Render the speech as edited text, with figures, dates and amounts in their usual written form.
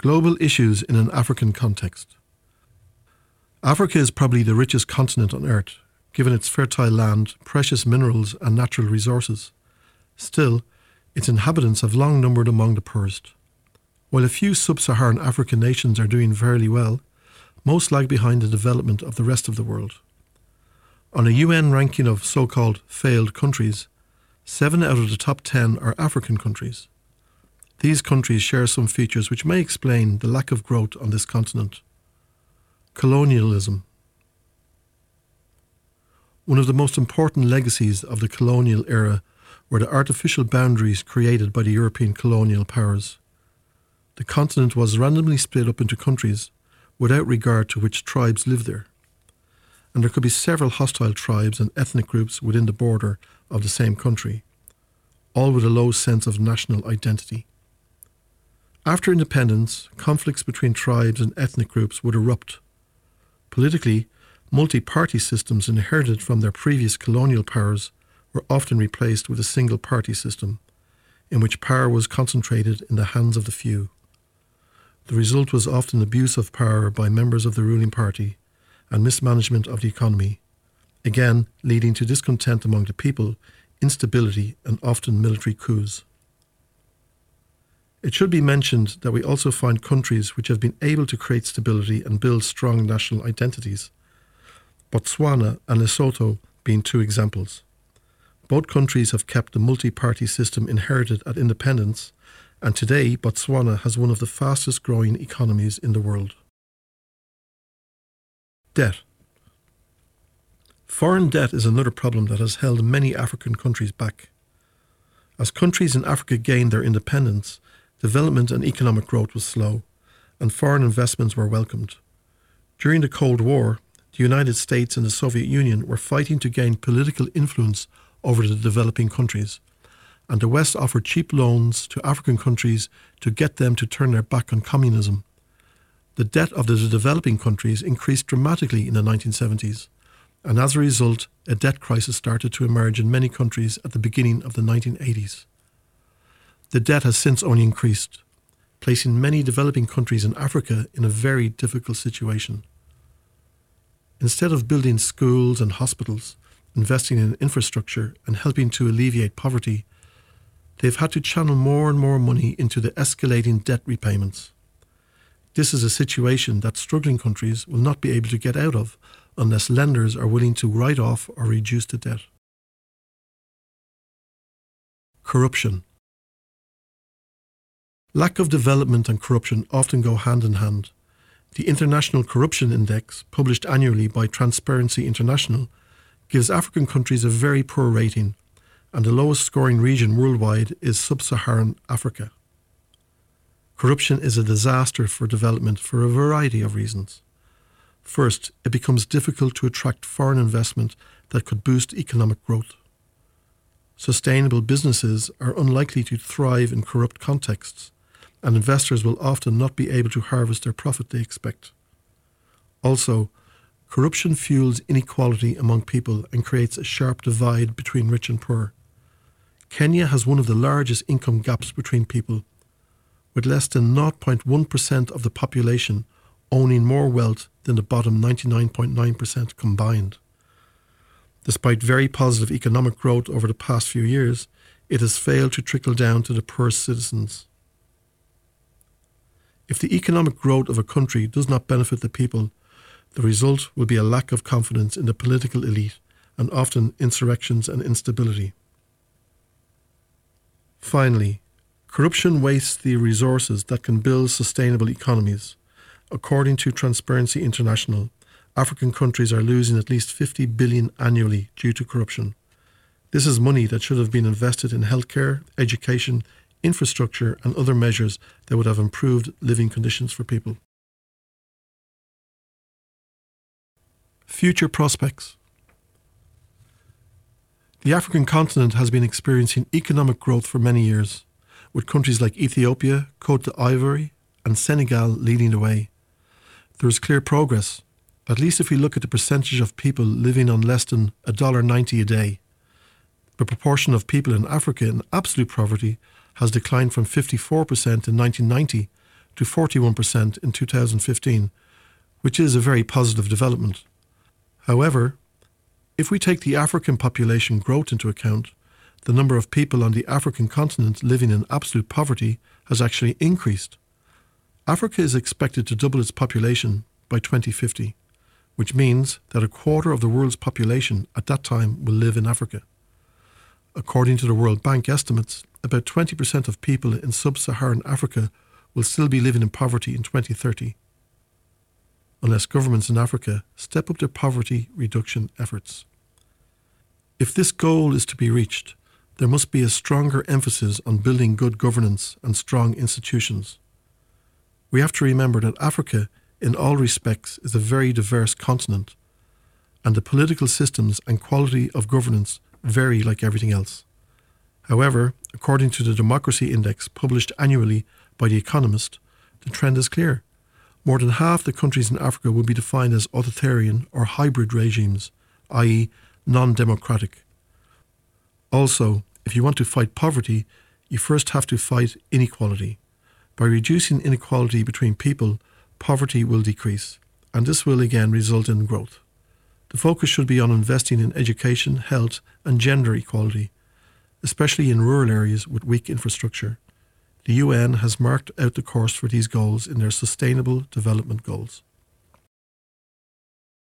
Global issues in an African context. Africa is probably the richest continent on Earth, given its fertile land, precious minerals and natural resources. Still, its inhabitants have long numbered among the poorest. While a few sub-Saharan African nations are doing fairly well, most lag behind the development of the rest of the world. On a UN ranking of so-called failed countries, 7 out of the top 10 are African countries. These countries share some features which may explain the lack of growth on this continent. Colonialism. One of the most important legacies of the colonial era were the artificial boundaries created by the European colonial powers. The continent was randomly split up into countries without regard to which tribes lived there, and there could be several hostile tribes and ethnic groups within the border of the same country, all with a low sense of national identity. After independence, conflicts between tribes and ethnic groups would erupt. Politically, multi-party systems inherited from their previous colonial powers were often replaced with a single-party system, in which power was concentrated in the hands of the few. The result was often abuse of power by members of the ruling party and mismanagement of the economy, again leading to discontent among the people, instability and often military coups. It should be mentioned that we also find countries which have been able to create stability and build strong national identities, Botswana and Lesotho being 2 examples. Both countries have kept the multi-party system inherited at independence, and today Botswana has one of the fastest growing economies in the world. Debt. Foreign debt is another problem that has held many African countries back. As countries in Africa gained their independence, development and economic growth was slow, and foreign investments were welcomed. During the Cold War, the United States and the Soviet Union were fighting to gain political influence over the developing countries, and the West offered cheap loans to African countries to get them to turn their back on communism. The debt of the developing countries increased dramatically in the 1970s, and as a result, a debt crisis started to emerge in many countries at the beginning of the 1980s. The debt has since only increased, placing many developing countries in Africa in a very difficult situation. Instead of building schools and hospitals, investing in infrastructure and helping to alleviate poverty, they've had to channel more and more money into the escalating debt repayments. This is a situation that struggling countries will not be able to get out of unless lenders are willing to write off or reduce the debt. Corruption. Lack of development and corruption often go hand in hand. The International Corruption Index, published annually by Transparency International, gives African countries a very poor rating, and the lowest scoring region worldwide is Sub-Saharan Africa. Corruption is a disaster for development for a variety of reasons. First, it becomes difficult to attract foreign investment that could boost economic growth. Sustainable businesses are unlikely to thrive in corrupt contexts, and investors will often not be able to harvest their profit they expect. Also, corruption fuels inequality among people and creates a sharp divide between rich and poor. Kenya has one of the largest income gaps between people, with less than 0.1% of the population owning more wealth than the bottom 99.9% combined. Despite very positive economic growth over the past few years, it has failed to trickle down to the poorest citizens. If the economic growth of a country does not benefit the people, the result will be a lack of confidence in the political elite and often insurrections and instability. Finally, corruption wastes the resources that can build sustainable economies. According to Transparency International, African countries are losing at least 50 billion annually due to corruption. This is money that should have been invested in healthcare, education, infrastructure and other measures that would have improved living conditions for people. Future prospects. The African continent has been experiencing economic growth for many years, with countries like Ethiopia, Côte d'Ivoire and Senegal leading the way. There is clear progress, at least if we look at the percentage of people living on less than $1.90 a day. The proportion of people in Africa in absolute poverty has declined from 54% in 1990 to 41% in 2015, which is a very positive development. However, if we take the African population growth into account, the number of people on the African continent living in absolute poverty has actually increased. Africa is expected to double its population by 2050, which means that a quarter of the world's population at that time will live in Africa. According to the World Bank estimates, about 20% of people in sub-Saharan Africa will still be living in poverty in 2030, unless governments in Africa step up their poverty reduction efforts. If this goal is to be reached, there must be a stronger emphasis on building good governance and strong institutions. We have to remember that Africa, in all respects, is a very diverse continent, and the political systems and quality of governance vary like everything else. However, according to the Democracy Index published annually by The Economist, the trend is clear. More than half the countries in Africa will be defined as authoritarian or hybrid regimes, i.e. non-democratic. Also, if you want to fight poverty, you first have to fight inequality. By reducing inequality between people, poverty will decrease, and this will again result in growth. The focus should be on investing in education, health, and gender equality, especially in rural areas with weak infrastructure. The UN has marked out the course for these goals in their Sustainable Development Goals.